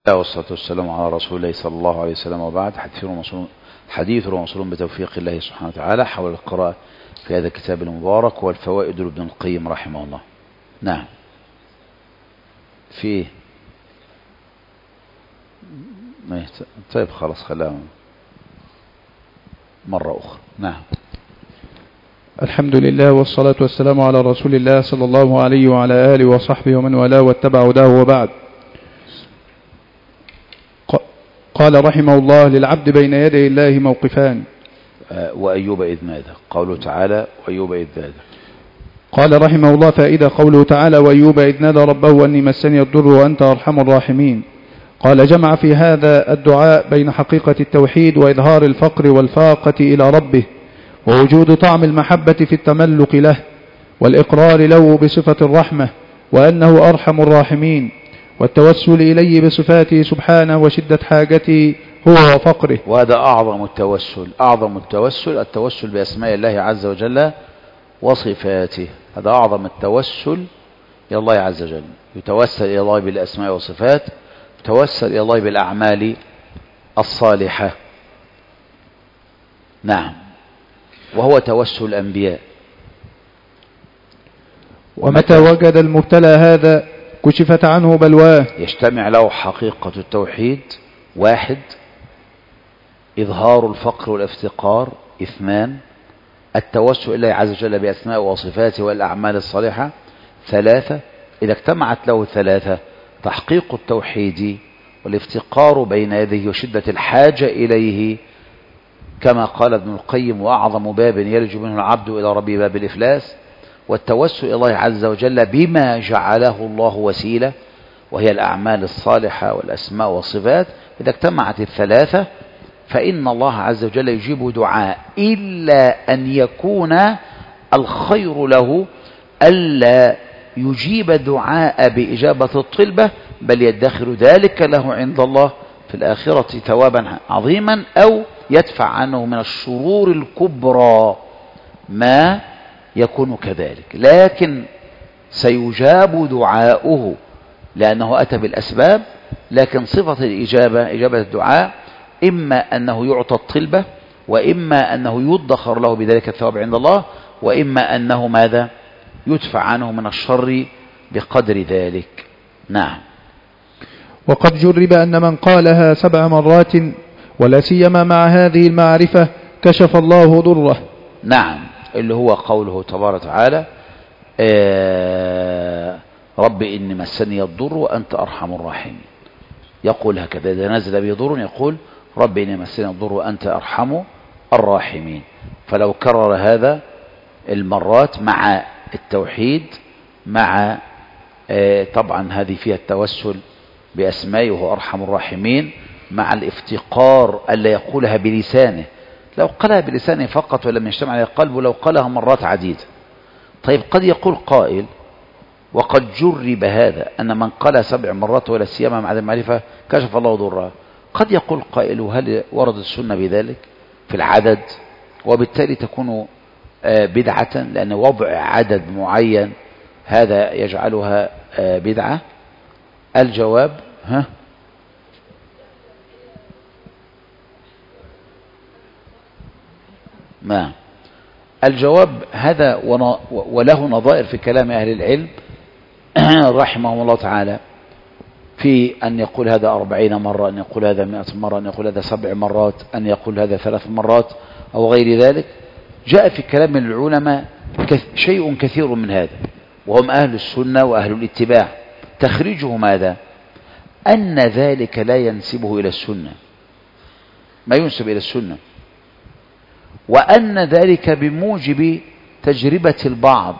والصلاة والسلام على رسول الله صلى الله عليه وسلم، وبعد. حديث وموصول بتوفيق الله سبحانه وتعالى حول القراءة في هذا الكتاب المبارك والفوائد لابن القيم رحمه الله. نعم. في طيب خلاص خلاها مرة أخرى. نعم. الحمد لله والصلاة والسلام على رسول الله صلى الله عليه وعلى آله وصحبه ومن والاه واتبع هداه، وبعد. قال رحمه الله: للعبد بين يدي الله موقفان. وأيوب إذ نادى، قوله تعالى وأيوب إذ نادى. قال رحمه الله: فائدة قوله تعالى: وأيوب إذ نادى ربه أني مسني الضر وأنت أرحم الراحمين. قال: جمع في هذا الدعاء بين حقيقة التوحيد وإظهار الفقر والفاقة إلى ربه، ووجود طعم المحبة في التملق له، والإقرار له بصفة الرحمة وأنه أرحم الراحمين، والتوسل إليه بصفاته سبحانه وشدة حاجته هو وفقره. وهذا أعظم التوسل، التوسل بأسماء الله عز وجل وصفاته. هذا أعظم التوسل إلى الله عز وجل. يتوسل إلى الله بالأسماء والصفات، يتوسل إلى الله بالأعمال الصالحة. نعم. وهو توسل الأنبياء. ومتى وجد المبتلى هذا كشفت عنه بلواه. يجتمع له حقيقة التوحيد: 1، إظهار الفقر والافتقار. 2، التوسل إليه عز وجل بأسماء وصفاته والأعمال الصالحة. 3، إذا اجتمعت له 3: تحقيق التوحيد والافتقار بين يديه وشدة الحاجة إليه، كما قال ابن القيم: وأعظم باب يلج منه العبد إلى ربه باب الإفلاس. والتوسل إلى الله عز وجل بما جعله الله وسيلة، وهي الأعمال الصالحة والأسماء والصفات. إذا اجتمعت 3 فإن الله عز وجل يجيب دعاء، إلا أن يكون الخير له ألا يجيب دعاء بإجابة الطلبة، بل يدخر ذلك له عند الله في الآخرة ثوابا عظيما، أو يدفع عنه من الشرور الكبرى ما يكون كذلك. لكن سيجاب دعاؤه لأنه أتى بالأسباب، لكن صفة الإجابة، إجابة الدعاء، إما أنه يعطى الطلبة، وإما أنه يدخر له بذلك الثواب عند الله، وإما أنه ماذا؟ يدفع عنه من الشر بقدر ذلك. نعم. وقد جرب أن من قالها 7 مرات ولا سيما مع هذه المعرفة كشف الله ضره. نعم، اللي هو قوله تبارك وتعالى: رب إني مسني الضر وأنت أرحم الراحمين. يقول هكذا إذا نزل به ضر، يقول: رب إني مسني الضر وأنت أرحم الراحمين. فلو كرر هذا المرات مع التوحيد، مع طبعا هذه فيها التوسل بأسمائه وهو أرحم الراحمين، مع الافتقار ألا يقولها بلسانه. لو قالها بلسانه فقط ولم يجتمع على قلبه، لو قالها مرات عديدة. طيب قد يقول قائل: وقد جرب هذا أن من قال 7 مرات ولا سيما مع المعرفة كشف الله ضره. قد يقول قائل: هل وردت السنة بذلك في العدد؟ وبالتالي تكون بدعة، لأن وضع عدد معين هذا يجعلها بدعة. الجواب: ما الجواب هذا، وله نظائر في كلام أهل العلم رحمهم الله تعالى، في أن يقول هذا 40 مرة، أن يقول هذا 100 مرة، أن يقول هذا 7 مرات، أن يقول هذا 3 مرات، أو غير ذلك. جاء في كلام العلماء شيء كثير من هذا، وهم أهل السنة وأهل الاتباع. تخريجه ماذا؟ أن ذلك لا ينسبه إلى السنة، ما ينسب إلى السنة، وأن ذلك بموجب تجربة البعض،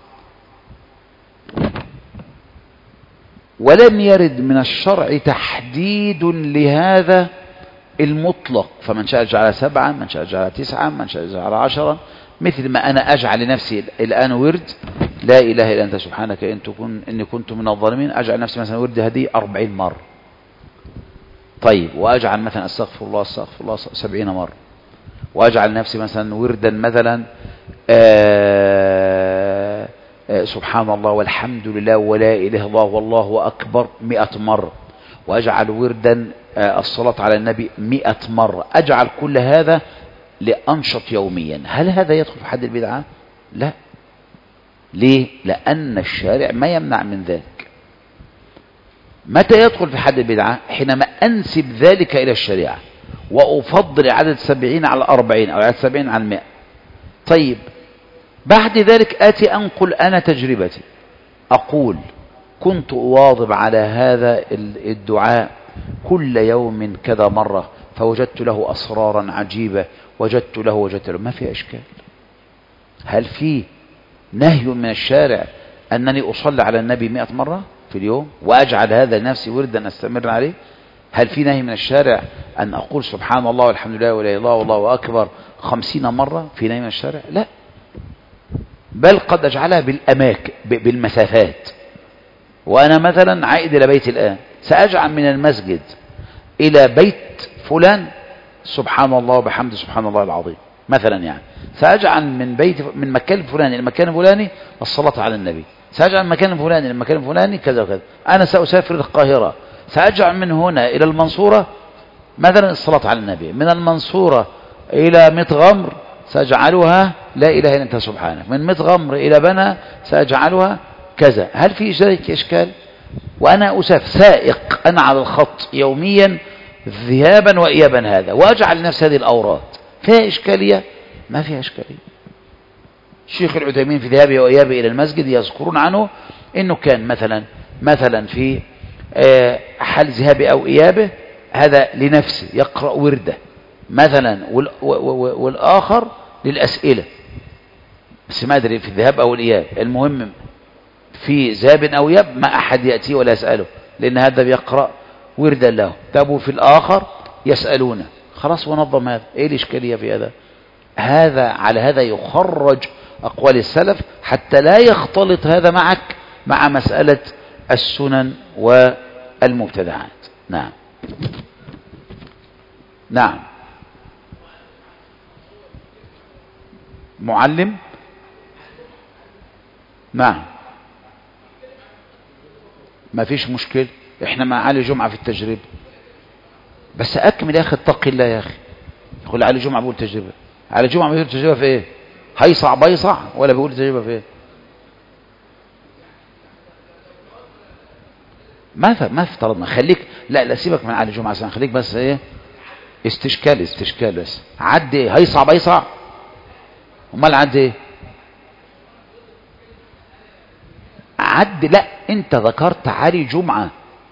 ولم يرد من الشرع تحديد لهذا المطلق. فمن شاء جعل 7، من شاء جعل 9، من شاء جعل 10. مثل ما أنا أجعل لنفسي الآن ورد لا إله إلا أنت سبحانك إني كنت من الظالمين، أجعل نفسي مثلا ورد هذه 40 مرة. طيب، وأجعل مثلا أستغفر الله 70 مرة، وأجعل نفسي مثلا وردا مثلا سبحان الله والحمد لله ولا إله إلا الله والله أكبر 100 مرة، وأجعل وردا الصلاة على النبي 100 مرة، أجعل كل هذا لأنشط يوميا، هل هذا يدخل في حد البدعة؟ لا. ليه؟ لأن الشارع ما يمنع من ذلك. متى يدخل في حد البدعة؟ حينما أنسب ذلك إلى الشريعة وأفضل عدد 70 على 40 أو عدد 70 على 100. طيب بعد ذلك آتي أنقل أنا تجربتي، أقول كنت أواظب على هذا الدعاء كل يوم كذا مرة، فوجدت له أسرارا عجيبة، وجدت له ما في إشكال. هل في نهي من الشارع أنني أصلي على النبي 100 مرة في اليوم وأجعل هذا نفسي وردا أستمر عليه؟ هل في نهي من الشارع أن أقول سبحان الله والحمد لله ولا إله إلا الله والله أكبر 50 مرة؟ في نهي من الشارع؟ لا، بل قد أجعلها بالأماكن بالمسافات. وأنا مثلا عائد إلى بيتي الآن، سأجعل من المسجد إلى بيت فلان سبحان الله وبحمد سبحان الله العظيم مثلا، يعني سأجعل من مكان فلاني إلى مكان فلاني الصلاة على النبي، سأجعل من مكان فلاني إلى مكان فلاني كذا وكذا. أنا سأسافر القاهرة، سأجعل من هنا إلى المنصورة مثلا الصلاة على النبي، من المنصورة إلى متغمر سأجعلها لا إله إلا أنت سبحانك، من متغمر إلى بنا سأجعلها كذا. هل في ذلك إشكال؟ وأنا أسافر سائق أنا على الخط يوميا ذهابا وإيابا هذا، وأجعل نفس هذه الأوراد، فيها إشكالية؟ ما فيها إشكالية. الشيخ العثيمين في ذهابه وإيابه إلى المسجد يذكرون عنه أنه كان مثلا في حال ذهابه أو إيابه هذا لنفسه يقرأ ورده مثلا، والآخر للأسئلة، بس ما أدري في الذهاب أو الإياب، المهم في ذهاب أو إياب ما أحد يأتي ولا يسأله، لأن هذا بيقرأ وردا له، تابوا في الآخر يسألونه، خلاص ونظم هذا. إيه الإشكالية في هذا؟ على هذا يخرج أقوال السلف حتى لا يختلط هذا معك مع مسألة السنن والمبتدعات. نعم نعم. معلم، نعم ما فيش مشكلة، احنا مع علي جمعة في التجربة، بس أكمل يا أخي، اتق الله يا أخي. يقول علي جمعة بيقول تجربة، علي جمعة بيقول تجربة في ايه؟ هيصع بيصع ولا بيقول تجربة في ايه؟ ما افترضنا، خليك لا سيبك من علي جمعة عشان خليك بس ايه استشكال بس. عد ايه؟ هيصع بيصع، امال عد ايه؟ عد، لا انت ذكرت علي جمعة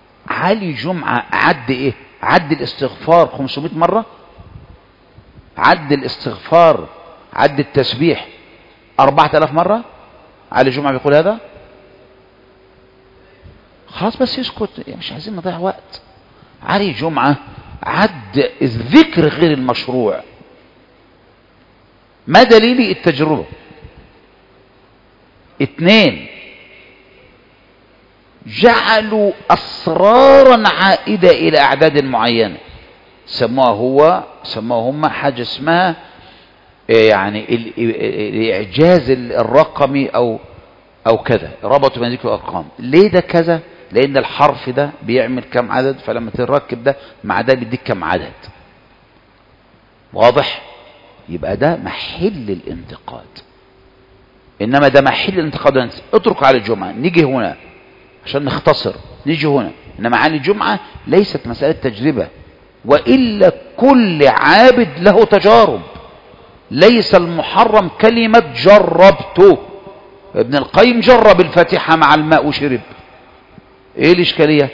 عد ايه؟ عد الاستغفار 500 مرة، عد الاستغفار، عد التسبيح 4000 مرة. علي جمعة بيقول هذا؟ خلاص بس يسكت، مش عايزين نضيع وقت. علي جمعة عد الذكر غير المشروع. ما دليلي؟ التجربة. 2 جعلوا أسرارا عائدة إلى أعداد معينة، سموها هم حاجة اسمها يعني الإعجاز الرقمي أو كذا، ربطوا بين ذكر الأرقام. ليه ده كذا؟ لأن الحرف ده بيعمل كم عدد، فلما تركب ده مع ده بيديك كم عدد. واضح؟ يبقى ده محل الانتقاد، إنما ده محل الانتقاد. اترك على الجمعة، نيجي هنا عشان نختصر، نيجي هنا. إنما على الجمعة ليست مسألة تجربة، وإلا كل عابد له تجارب، ليس المحرم كلمة جربته. ابن القيم جرب الفاتحة مع الماء وشرب، ايه الاشكالية؟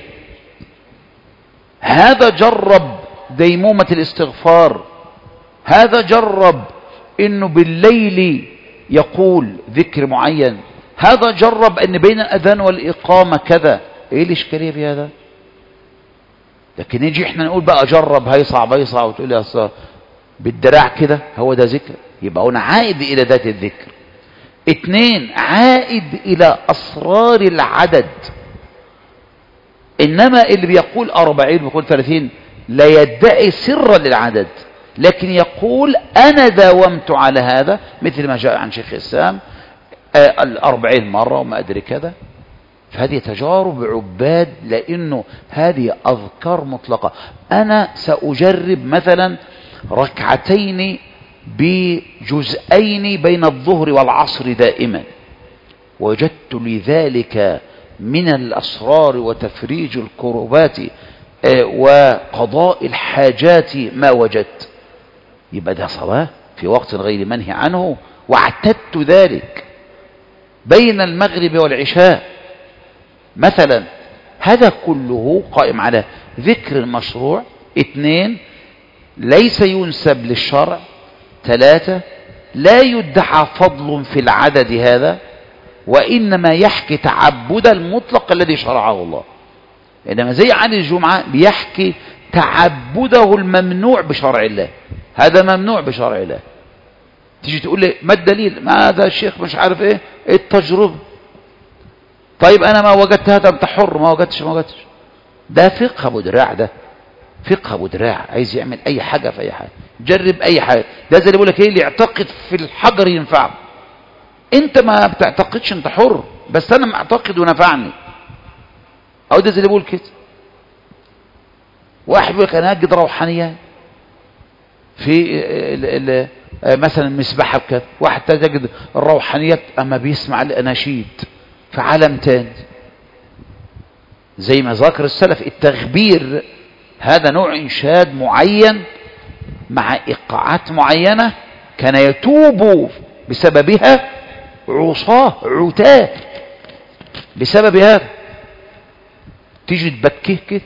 هذا جرب ديمومة الاستغفار، هذا جرب انه بالليل يقول ذكر معين، هذا جرب ان بين الاذان والاقامة كذا، ايه الاشكالية في هذا؟ لكن نيجي احنا نقول بقى جرب هيصع بيصع وتقول لي اصلا بالدراع كده، هو ده ذكر؟ يبقى هنا عائد الى ذات الذكر. 2 عائد الى اسرار العدد. انما اللي بيقول 40 بيقول 30 لا يدعي سرا للعدد، لكن يقول انا داومت على هذا، مثل ما جاء عن شيخ الاسلام 40 مرة وما ادري كذا. فهذه تجارب عباد، لأنه هذه أذكار مطلقة. أنا سأجرب مثلا ركعتين بجزئين بين الظهر والعصر دائما، وجدت لذلك من الأسرار وتفريج الكربات وقضاء الحاجات ما وجدت. يبقى ده صلاة في وقت غير منهي عنه، واعتدت ذلك بين المغرب والعشاء مثلا. هذا كله قائم على ذكر المشروع. 2 ليس ينسب للشرع. 3 لا يدعى فضل في العدد هذا، وإنما يحكي تعبد المطلق الذي شرعه الله. إنما زي عن الجمعة بيحكي تعبده الممنوع بشرع الله. هذا ممنوع بشرع الله. تيجي تقول لي ما الدليل؟ ما هذا الشيخ مش عارف ايه التجربة. طيب انا ما وجدت هذا، انت حر. ما وجدتش ده فقه ابو دراع. ده فقه ابو دراع عايز يعمل اي حاجة في اي حاجة، جرب اي حاجة. ده زي اللي بيقول لك ايه، اللي يعتقد في الحجر ينفعه. انت ما بتعتقدش، انت حر، بس انا معتقد ونفعني. او ده زي اللي بيقول كده. واحد بيقول لك انا اجد روحانية في مثلا المسبحة بكذا، واحد تجد الروحانيات اما بيسمع الاناشيد في عالم تاني. زي ما ذكر السلف التغبير، هذا نوع انشاد معين مع ايقاعات معينة كان يتوب بسببها عتاه بسبب هذا. تيجي تبكيه كده.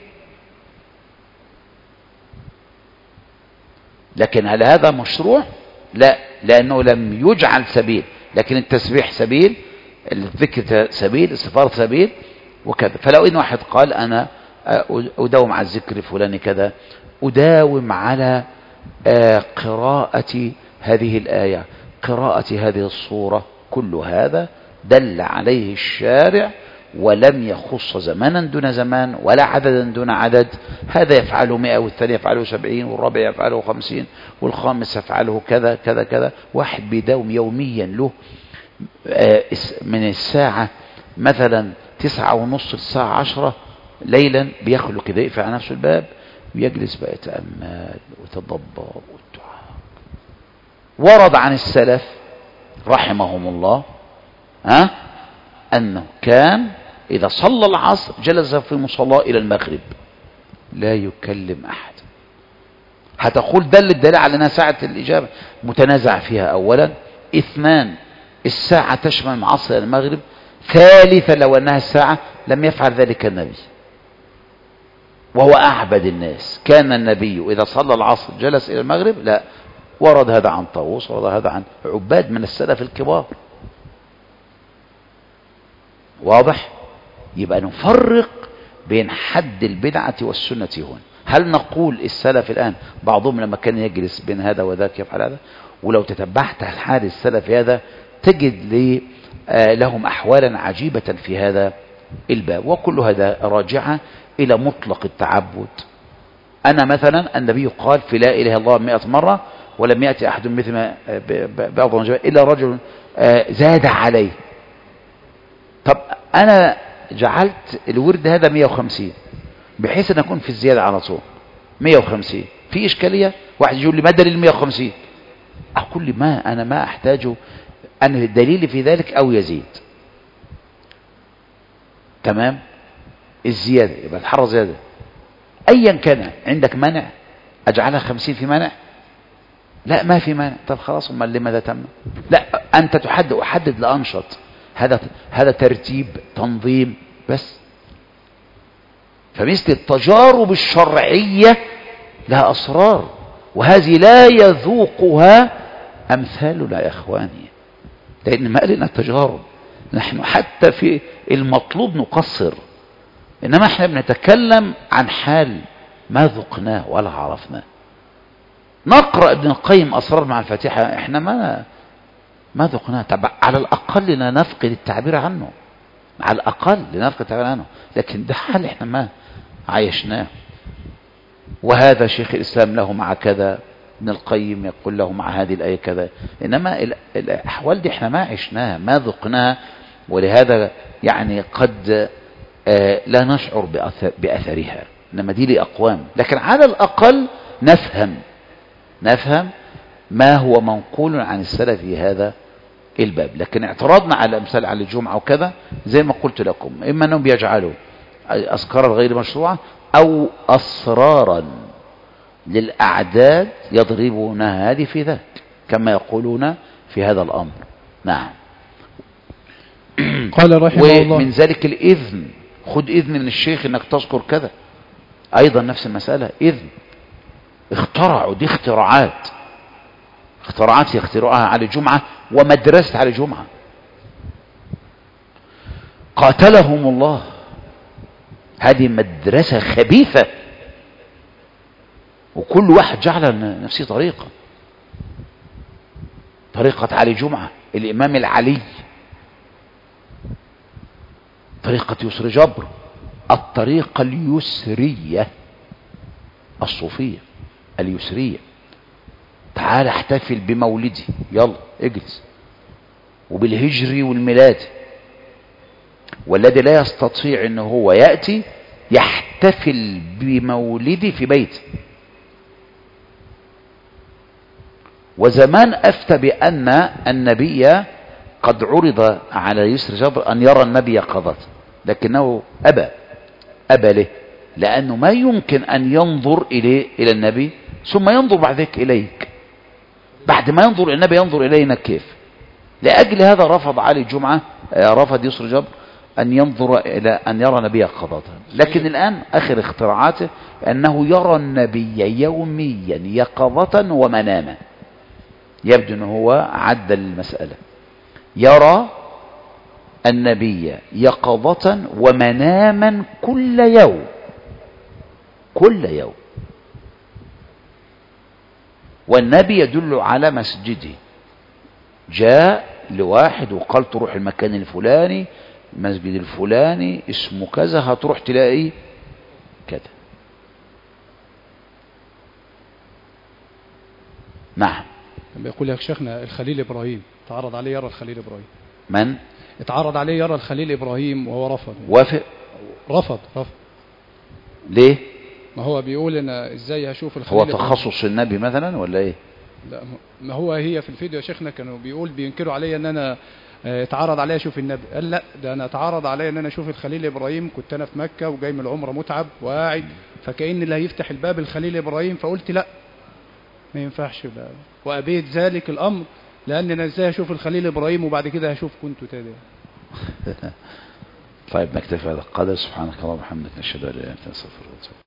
لكن هل هذا مشروع؟ لا، لأنه لم يجعل سبيل. لكن التسبيح سبيل، الذكر سبيل، الاستغفار سبيل، وكذا. فلو ان واحد قال انا اداوم على الذكر فلان كذا، اداوم على قراءة هذه الآية، قراءة هذه الصورة، كل هذا دل عليه الشارع ولم يخص زمانا دون زمان ولا عددا دون عدد. هذا يفعله 100، والثاني يفعله 70، والرابع يفعله 50، والخامس يفعله كذا كذا كذا. واحد بيداوم يوميا له من الساعة مثلا 9:30 للساعة 10 ليلا، بيخلو كده، يقفل على نفسه الباب ويجلس بقى يتأمل ويتدبر والدعاء. ورد عن السلف رحمهم الله أنه كان إذا صلى العصر جلس في مصلاه إلى المغرب لا يكلم أحد. هتقول دل الدليل على أنها ساعة الإجابة متنازع فيها. أولا. 2 الساعة تشمل من العصر إلى المغرب. 3 لو أنها الساعة لم يفعل ذلك النبي، وهو أعبد الناس. كان النبي إذا صلى العصر جلس إلى المغرب؟ لا. ورد هذا عن طاووس، ورد هذا عن عباد من السلف الكبار. واضح؟ يبقى نفرق بين حد البدعة والسنة هنا. هل نقول السلف الآن بعضهم لما كان يجلس بين هذا وذاك يفعل هذا؟ ولو تتبعت حال السلف هذا تجد لهم أحوالا عجيبة في هذا الباب، وكل هذا راجعة إلى مطلق التعبد. أنا مثلا النبي قال في لا إله إلا الله 100 مرة، ولم يأتي أحد مثل ما بعضهم إلا رجل زاد عليه. طب أنا جعلت الورد هذا 150 بحيث أن أكون في الزيادة على طول 150. في إشكالية؟ واحد يقول لي ما دليل 150؟ أقول لي ما أنا ما أحتاجه، أن الدليل في ذلك أو يزيد. تمام؟ الزيادة يبقى تحرر زيادة أيا كان. عندك مانع أجعلها 50 في مانع؟ لا، ما في مانع. طب خلاص، امال لماذا تم؟ لا، أنت أحدد لأنشط. هذا ترتيب، تنظيم بس. فمثل التجارب الشرعية لها أسرار، وهذه لا يذوقها أمثالنا يا إخواني، لأن ما لنا تجارب. نحن حتى في المطلوب نقصر، إنما احنا بنتكلم عن حال ما ذقناه ولا عرفناه. نقرأ ابن القيم أسرار مع الفاتحة، احنا ما ذقناه. طب على الأقل لا نفقد التعبير عنه، على الأقل لنفقد التعبير عنه، لكن ده حال احنا ما عايشناه. وهذا شيخ الإسلام له مع كذا، ابن القيم يقول له مع هذه الآية كذا. إنما الأحوال دي احنا ما عشناها، ما ذقناها. ولهذا يعني قد لا نشعر بأثرها، إنما دي لأقوام. لكن على الأقل نفهم ما هو منقول عن السلف في هذا الباب. لكن اعتراضنا على أمثال على الجمعة وكذا زي ما قلت لكم، إما أنهم بيجعلوا أذكارا غير مشروعة أو أسرارا للأعداد يضربونها هذه في ذاك كما يقولون في هذا الأمر. نعم. قال رحمه الله ومن ذلك الإذن، خد إذن من الشيخ أنك تذكر كذا، أيضا نفس المسألة إذن. اخترعوا، دي اختراعات يخترعوها على الجمعة ومدرسة على الجمعة، قاتلهم الله. هذه مدرسة خبيثة، وكل واحد جعل نفسه طريقة علي جمعة، الإمام العلي، طريقة يسر جبر، الطريقة اليسرية الصوفية اليسرية. تعال احتفل بمولدي، يلا اجلس، وبالهجري والميلاد. والذي لا يستطيع انه هو يأتي يحتفل بمولدي في بيته. وزمان أفتى بأن النبي قد عرض على يسر جبر أن يرى النبي يقظة، لكنه أبى له، لأنه ما يمكن أن ينظر إلى النبي ثم ينظر بعد ذلك إليك. بعد ما ينظر النبي ينظر إلينا كيف؟ لأجل هذا رفض علي الجمعة، رفض يسر جبر أن ينظر إلى أن يرى النبي يقظة. لكن الآن آخر اختراعاته أنه يرى النبي يوميا يقظة ومناما. يبدو أنه هو عدل المسألة، يرى النبي يقظة ومناما كل يوم. والنبي يدل على مسجده. جاء لواحد وقال تروح المكان الفلاني، المسجد الفلاني اسمه كذا، هتروح تلاقي كذا. نعم. بيقول يا شيخنا الخليل إبراهيم تعرض عليه يرى الخليل إبراهيم. من؟ اتعرض عليه يرى الخليل إبراهيم وهو رفض. وافق؟ رفض. ليه؟ ما هو بيقول ان ازاي هشوف الخليل هو تخصص النبي مثلا ولا ايه؟ لا، ما هو هي في الفيديو يا شيخنا كانوا بينكروا عليا ان انا اتعرض عليا اشوف النبي. قال لا، ده انا اتعرض عليا ان انا اشوف الخليل ابراهيم، كنت انا في مكة وجاي من العمرة متعب وقاعد، فكأن اللي هيفتح الباب الخليل ابراهيم، فقلت لا ما ينفعش بقى، وابيت ذلك الامر، لان انا ازاي اشوف الخليل ابراهيم وبعد كده هشوف كنت تاني. طيب نكتفي هذا القدر. سبحانك اللهم وبحمدك، نشهد ان لا اله الا انت، نستغفرك.